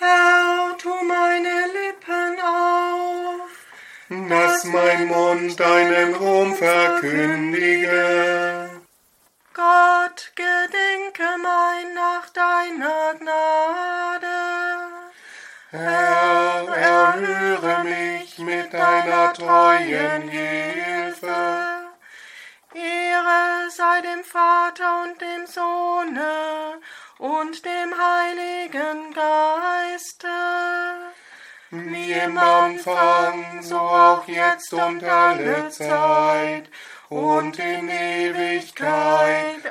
Herr, tu meine Lippen auf, dass mein Mund deinen Ruhm verkündige. Gott, gedenke mein nach deiner Gnade. Herr, erhöre mich mit deiner treuen Hilfe. Ehre sei dem Vater und dem Sohne und dem Heiligen Geiste, Wie im Anfang, so auch jetzt und alle Zeit und in Ewigkeit.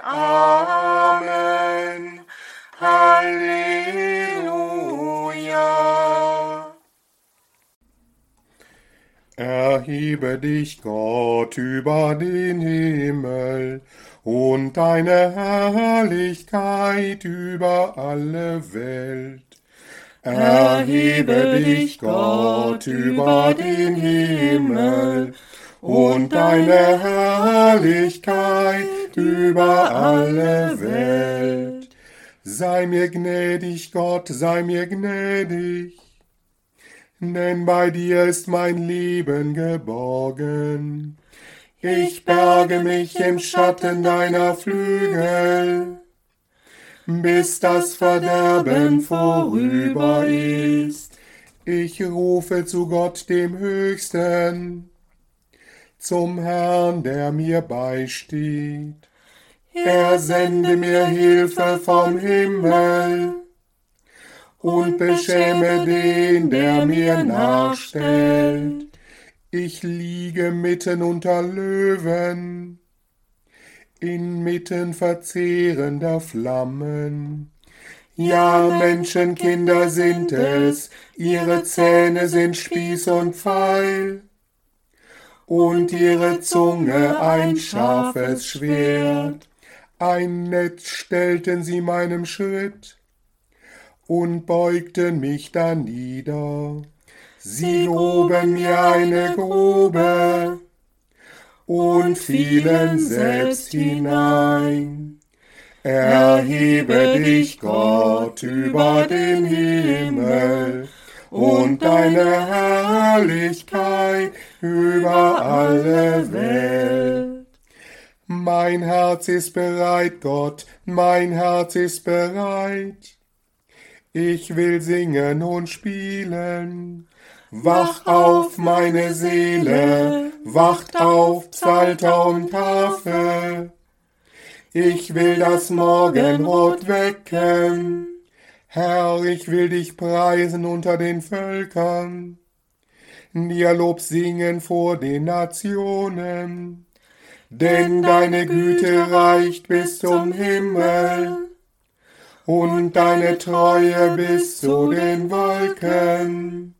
Amen. Halleluja. Erhebe dich, Gott, über den Himmel und deine Herrlichkeit über alle Welt. Erhebe dich, Gott, über den Himmel und deine Herrlichkeit über alle Welt. Sei mir gnädig, Gott, sei mir gnädig, denn bei dir ist mein Leben geborgen. Ich berge mich im Schatten deiner Flügel, bis das Verderben vorüber ist. Ich rufe zu Gott dem Höchsten, zum Herrn, der mir beisteht. Er sende mir Hilfe vom Himmel und beschäme den, der mir nachstellt. Ich liege mitten unter Löwen, inmitten verzehrender Flammen. Ja, Menschenkinder sind es, ihre Zähne sind Spieß und Pfeil, und ihre Zunge ein scharfes Schwert. Ein Netz stellten sie meinem Schritt und beugten mich danieder. Sie gruben mir eine Grube und fielen selbst hinein. Erhebe dich, Gott, über den Himmel und deine Herrlichkeit über alle Welt. Mein Herz ist bereit, Gott, mein Herz ist bereit. Ich will singen und spielen. Wach auf, meine Seele, wacht auf, Psalter und Harfe. Ich will das Morgenrot wecken. Herr, ich will dich preisen unter den Völkern, dir Lob singen vor den Nationen. Denn deine Güte reicht bis zum Himmel und deine Treue bis zu den Wolken.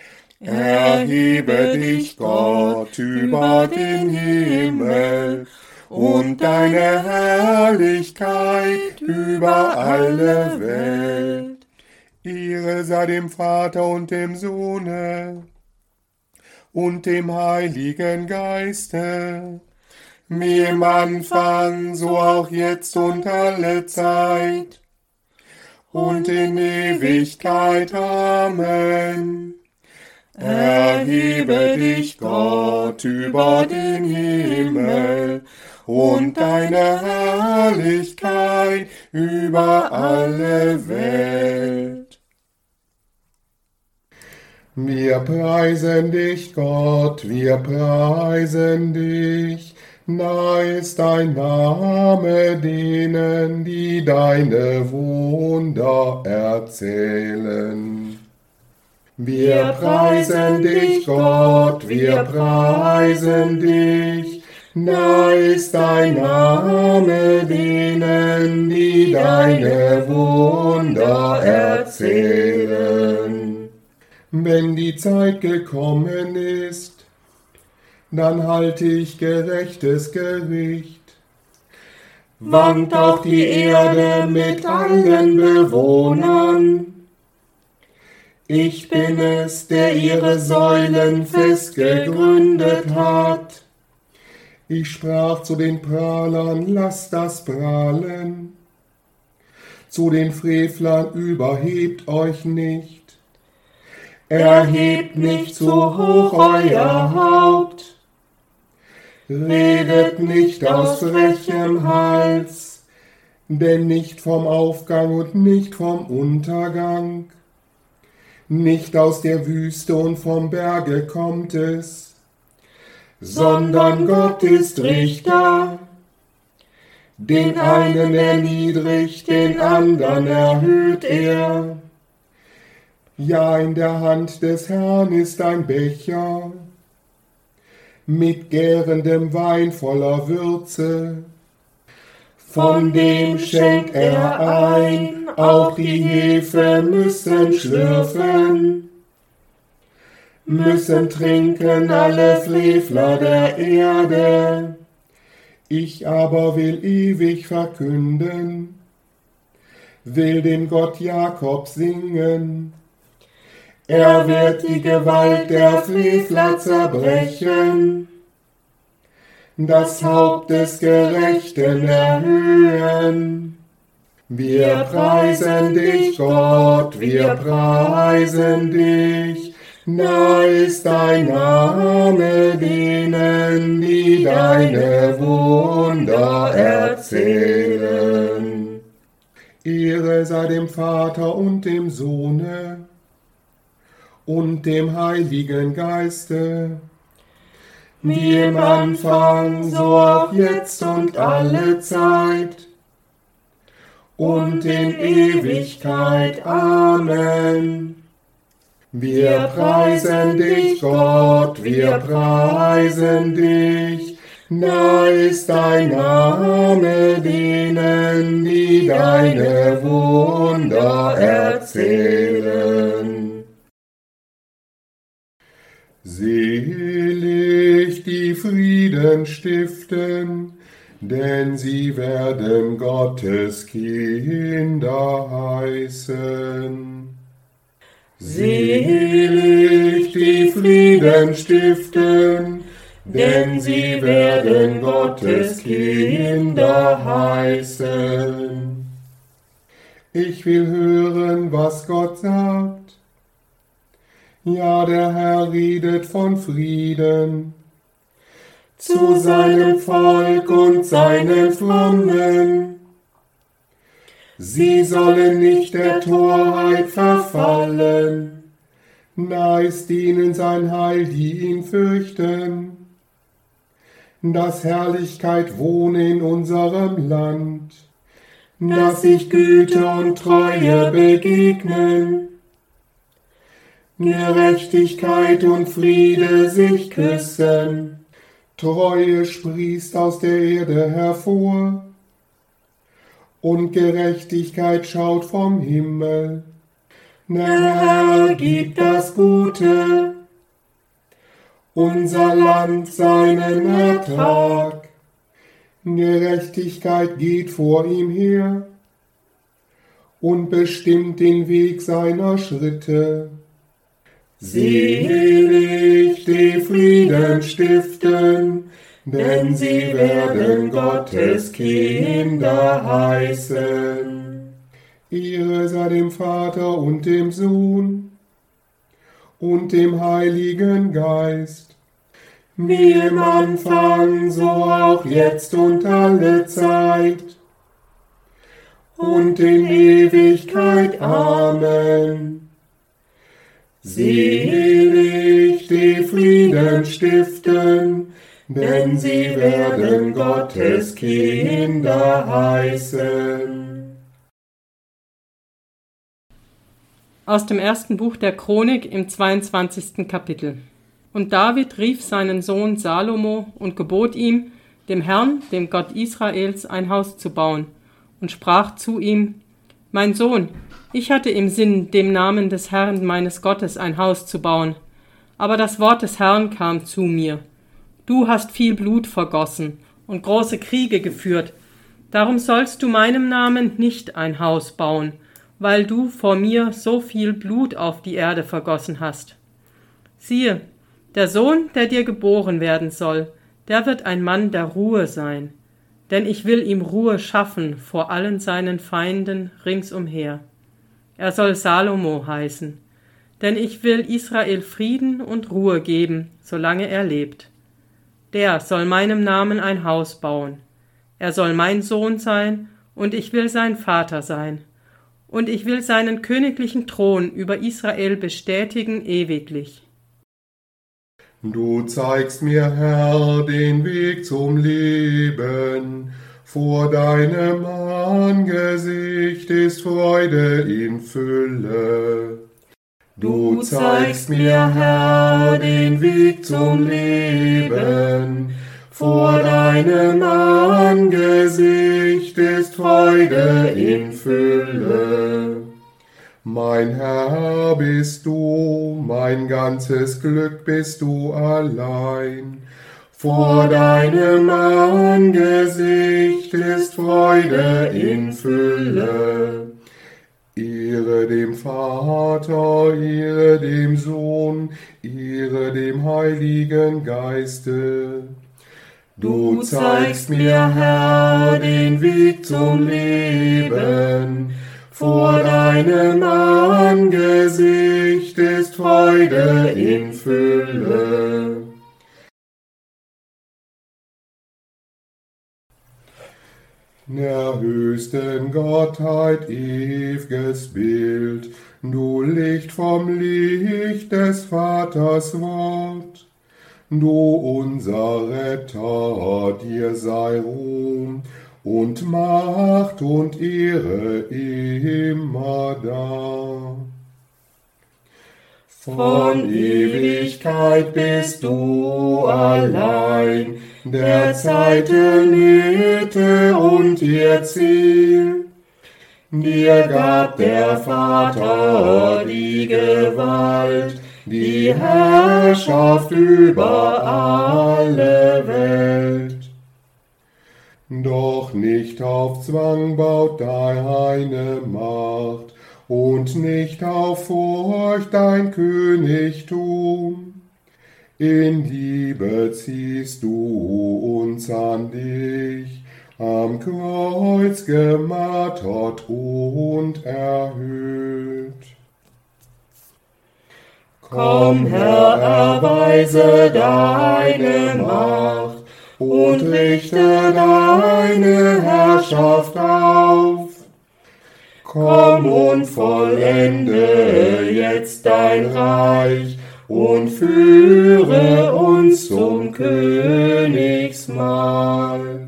Erhebe dich, Gott, über den Himmel und deine Herrlichkeit über alle Welt. Ehre sei dem Vater und dem Sohne und dem Heiligen Geiste, wie im Anfang, so auch jetzt und alle Zeit und in Ewigkeit. Amen. Erhebe dich, Gott, über den Himmel und deine Herrlichkeit über alle Welt. Wir preisen dich, Gott, wir preisen dich. Nahe ist dein Name denen, die deine Wunder erzählen. Wir preisen dich, Gott, wir preisen dich. Nahe ist dein Name denen, die deine Wunder erzählen. Wenn die Zeit gekommen ist, dann halte ich gerechtes Gericht. Wankt auch die Erde mit allen Bewohnern. Ich bin es, der ihre Säulen fest gegründet hat. Ich sprach zu den Prahlern, lasst das prahlen. Zu den Frevlern, überhebt euch nicht. erhebt nicht zu hoch euer Haupt. Redet nicht aus frechem Hals, denn nicht vom Aufgang und nicht vom Untergang, nicht aus der Wüste und vom Berge kommt es, sondern Gott ist Richter. Den einen erniedrigt, den anderen erhöht er. Ja, in der Hand des Herrn ist ein Becher mit gärendem Wein voller Würze. Von dem schenkt er ein, auch die Hefe müssen schlürfen, müssen trinken alle Frevler der Erde. Ich aber will ewig verkünden, will dem Gott Jakob singen. Er wird die Gewalt der Frevler zerbrechen, das Haupt des Gerechten erhöhen. Wir preisen dich, Gott, wir preisen dich. Nah ist dein Name denen, die deine Wunder erzählen. Ehre sei dem Vater und dem Sohne und dem Heiligen Geiste, wie im Anfang, so auch jetzt und alle Zeit und in Ewigkeit. Amen. Wir preisen dich, Gott, wir preisen dich. Nah ist dein Name denen, die deine Wunder erzählen. Selig die Frieden stiften, denn sie werden Gottes Kinder heißen. Selig die Frieden stiften, denn sie werden Gottes Kinder heißen. Ich will hören, was Gott sagt. Ja, der Herr redet von Frieden zu seinem Volk und seinen Frommen. Sie sollen nicht der Torheit verfallen, nah ist ihnen sein Heil, die ihn fürchten. Dass Herrlichkeit wohne in unserem Land, dass sich Güte und Treue begegnen, Gerechtigkeit und Friede sich küssen, Treue sprießt aus der Erde hervor, und Gerechtigkeit schaut vom Himmel. Der Herr gibt das Gute, unser Land seinen Ertrag. Gerechtigkeit geht vor ihm her und bestimmt den Weg seiner Schritte. Selig die Frieden stiften, denn sie werden Gottes Kinder heißen. Ehre sei dem Vater und dem Sohn und dem Heiligen Geist, wie im Anfang, so auch jetzt und alle Zeit und in Ewigkeit. Amen. Selig die Frieden stiften, denn sie werden Gottes Kinder heißen. Aus dem ersten Buch der Chronik im 22. Kapitel. Und David rief seinen Sohn Salomo und gebot ihm, dem Herrn, dem Gott Israels, ein Haus zu bauen, und sprach zu ihm: Mein Sohn, ich hatte im Sinn, dem Namen des Herrn meines Gottes ein Haus zu bauen, aber das Wort des Herrn kam zu mir: Du hast viel Blut vergossen und große Kriege geführt, darum sollst du meinem Namen nicht ein Haus bauen, weil du vor mir so viel Blut auf die Erde vergossen hast. Siehe, der Sohn, der dir geboren werden soll, der wird ein Mann der Ruhe sein, denn ich will ihm Ruhe schaffen vor allen seinen Feinden ringsumher. Er soll Salomo heißen, denn ich will Israel Frieden und Ruhe geben, solange er lebt. Der soll meinem Namen ein Haus bauen. Er soll mein Sohn sein, und ich will sein Vater sein. Und ich will seinen königlichen Thron über Israel bestätigen ewiglich. Du zeigst mir, Herr, den Weg zum Leben. Vor deinem Angesicht ist Freude in Fülle. Du zeigst mir, Herr, den Weg zum Leben. Vor deinem Angesicht ist Freude in Fülle. Mein Herr bist du, mein ganzes Glück bist du allein. Vor deinem Angesicht ist Freude in Fülle. Ehre dem Vater, ehre dem Sohn, ehre dem Heiligen Geiste. Du zeigst mir, Herr, den Weg zum Leben. Vor deinem Angesicht ist Freude in Fülle. Der höchsten Gottheit ew'ges Bild, du Licht vom Licht des Vaters Wort. Du unser Retter, dir sei Ruhm und Macht und Ehre immer da. Von Ewigkeit bist du allein, der Zeiten Mitte und ihr Ziel. Dir gab der Vater die Gewalt, die Herrschaft über alle Welt. Doch nicht auf Zwang baut deine Macht und nicht auf Furcht dein Königtum. In Liebe ziehst du uns an dich, am Kreuz gemartert und erhöht. Komm, Herr, erweise deine Macht und richte deine Herrschaft auf. Komm und vollende jetzt dein Reich und führe uns zum Königsmahl.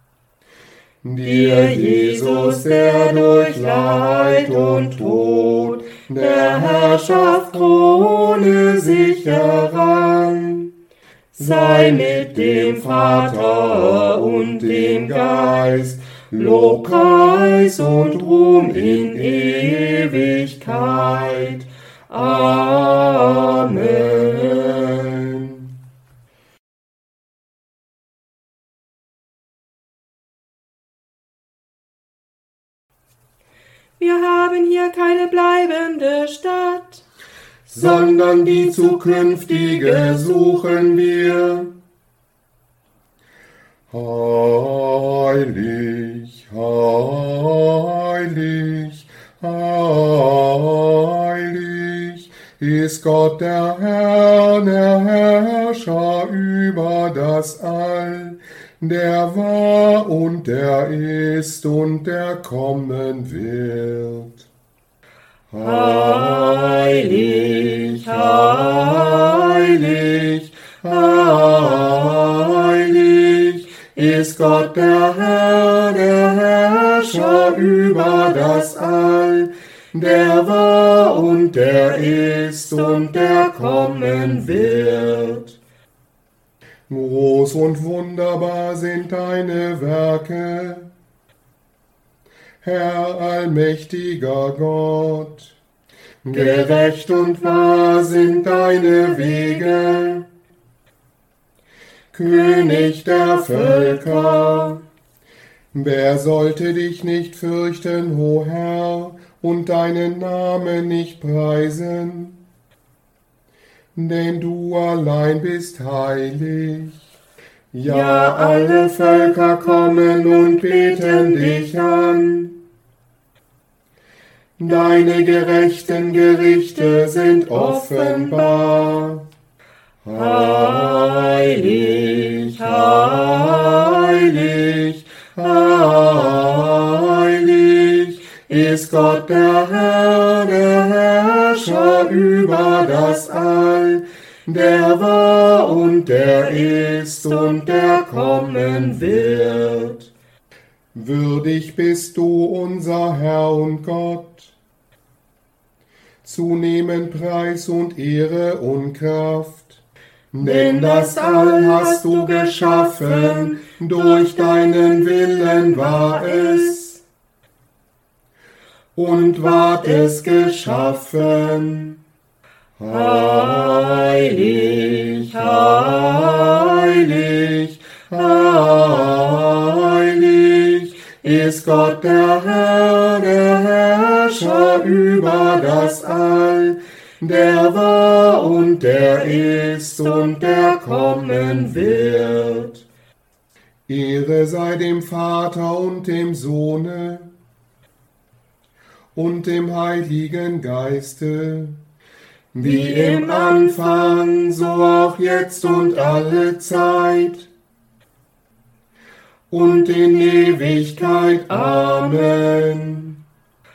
Dir, Jesus, der durch Leid und Tod der Herrschaft Krone sich errang, sei mit dem Vater und dem Geist Lobpreis und Ruhm in Ewigkeit. Amen. Wir haben hier keine bleibende Stadt, sondern die zukünftige suchen wir. Heilig, heilig, heilig ist Gott der Herrscher über das All, der war und der ist und der kommen wird. Heilig, heilig, heilig ist Gott der Herrscher über das All, der war und der ist und der kommen wird. Groß und wunderbar sind deine Werke, Herr allmächtiger Gott. Gerecht und wahr sind deine Wege, König der Völker. Wer sollte dich nicht fürchten, o Herr, und deinen Namen nicht preisen? Denn du allein bist heilig. Ja, alle Völker kommen und beten dich an. deine gerechten Gerichte sind offenbar. Heilig, heilig, heilig ist Gott der Herr, der Herrscher über das All, der war und der ist und der kommen wird. Würdig bist du, unser Herr und Gott, zu nehmen Preis und Ehre und Kraft. Denn das All hast du geschaffen, durch deinen Willen war es, und ward es geschaffen. Heilig, heilig, heilig ist Gott der Herr, der Herrscher über das All, der war und der ist und der kommen wird. Ehre sei dem Vater und dem Sohne und dem Heiligen Geiste, wie im Anfang, so auch jetzt und alle Zeit und in Ewigkeit. Amen.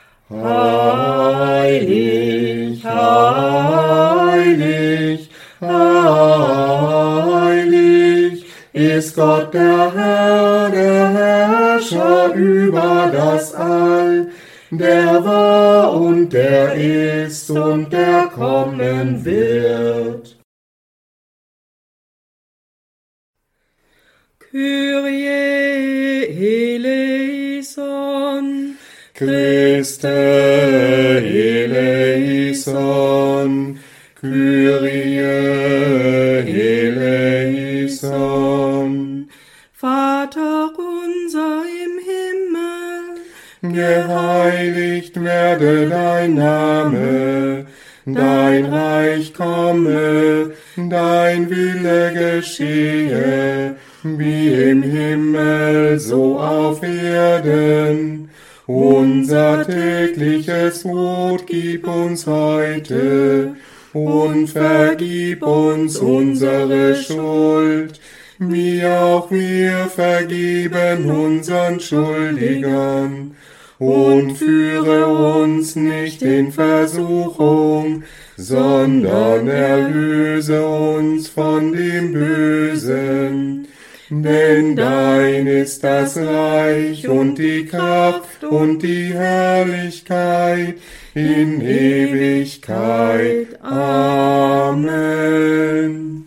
Heilig, heilig, heilig ist Gott der Herr, der Herrscher über das All, der war und der ist und der kommen wird. Kyrie eleison, Christe eleison, Kyrie eleison. Vater unser im Himmel, Geheiligt werde dein Name, dein Reich komme, dein Wille geschehe, wie im Himmel, so auf Erden. Unser tägliches Brot gib uns heute und vergib uns unsere Schuld, wie auch wir vergeben unseren Schuldigern. Und führe uns nicht in Versuchung, sondern erlöse uns von dem Bösen. Denn dein ist das Reich und die Kraft und die Herrlichkeit in Ewigkeit. Amen.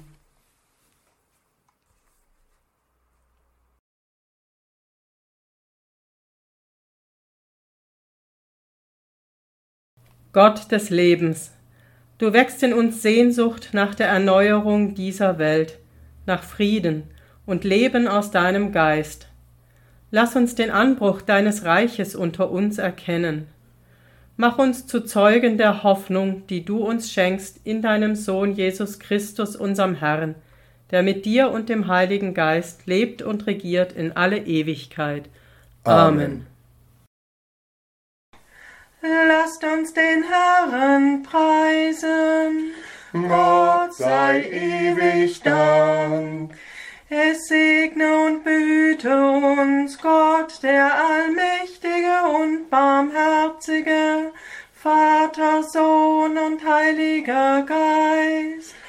Gott des Lebens, du wächst in uns Sehnsucht nach der Erneuerung dieser Welt, nach Frieden und Leben aus deinem Geist. Lass uns den Anbruch deines Reiches unter uns erkennen. Mach uns zu Zeugen der Hoffnung, die du uns schenkst in deinem Sohn Jesus Christus, unserem Herrn, der mit dir und dem Heiligen Geist lebt und regiert in alle Ewigkeit. Amen. lasst uns den Herrn preisen. Gott sei ewig Dank. Es segne und behüte uns Gott, der Allmächtige und Barmherzige, Vater, Sohn und Heiliger Geist.